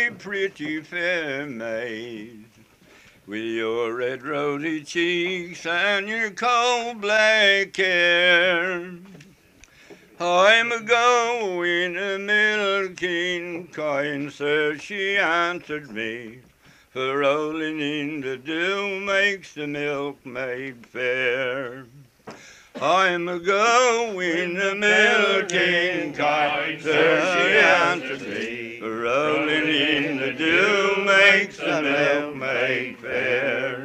my pretty fair maid, with your red rosy cheeks and your coal black hair. I'm a-going a-milking, kind sir, she answered me, for rolling in the dew makes the milkmaid fair. I'm a-going a-milking, kind sir, she answered me, for rolling in the dew makes the milkmaid fair.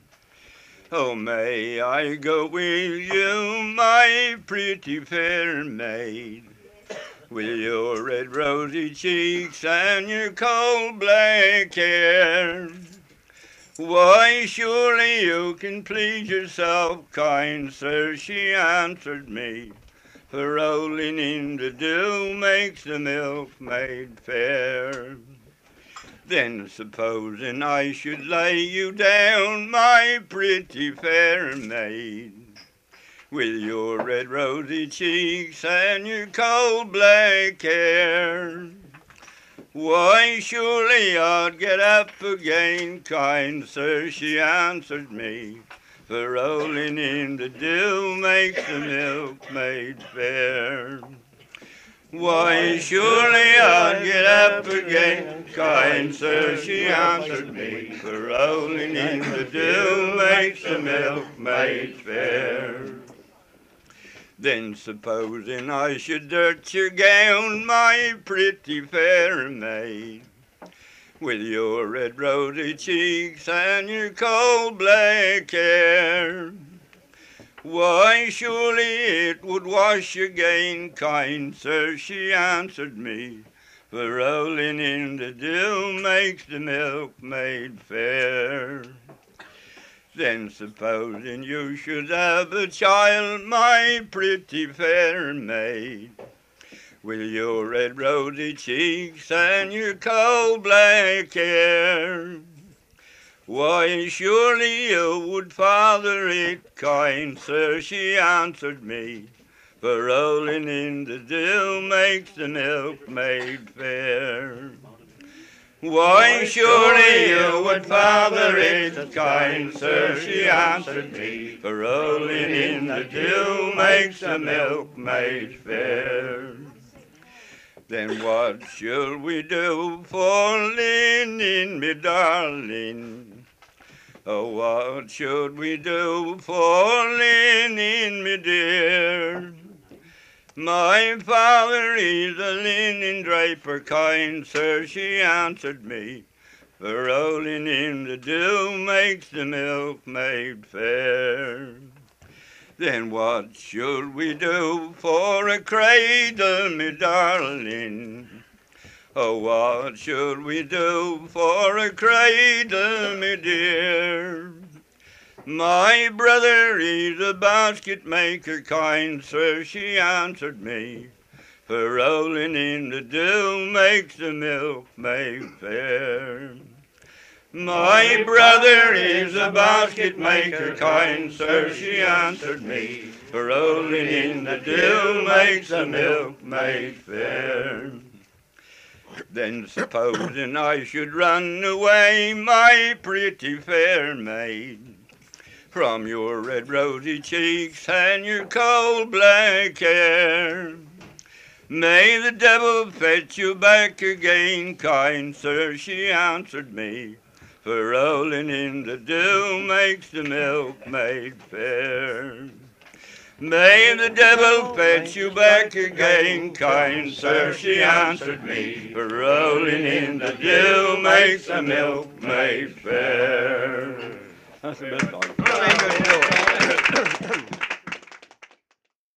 Oh, may I go with you, my pretty fair maid, with your red rosy cheeks and your coal black hair? Why, surely you can please yourself, kind sir, she answered me, for rolling in the dew makes the milkmaid fair. Then supposing I should lay you down, my pretty fair maid, with your red rosy cheeks and your coal black hair, why, surely I'd get up again, kind sir, she answered me, for rolling in the dew makes the milkmaid fair. Why, surely I'd get up again, kind sir, she answered me, for rolling in the dew makes the milkmaid fair. Then supposing I should dirt your gown, my pretty fair maid, with your red rosy cheeks and your coal black hair, why, surely it would wash again, kind sir, she answered me, for rolling in the dew makes the milkmaid fair. Then supposing you should have a child, my pretty fair maid, with your red rosy cheeks and your coal black hair, why, surely you would father it, kind sir, she answered me, for rolling in the dew makes the milkmaid fair. Why, surely you would father it, kind sir, she answered me, for rolling in the dew makes the milkmaid fair. Then what shall we do for linen, me darling? Oh, what should we do for linen, me dear? My father is a linen draper, kind sir, she answered me, for rolling in the dew makes the milkmaid fair. Then what should we do for a cradle, me darling? Oh, what should we do for a cradle, me dear? My brother is a basket maker, kind sir, she answered me, for rolling in the dew makes the milkmaid fair. My brother is a basket maker, kind sir, she answered me, for rolling in the dew makes the milkmaid fair. Then supposing I should run away, my pretty fair maid, from your red rosy cheeks and your coal black hair, may the devil fetch you back again, kind sir, she answered me, for rolling in the dew makes the milkmaid fair. May the devil fetch you back again, kind sir, she answered me, for rolling in the dew makes the milkmaid fair. That's a bit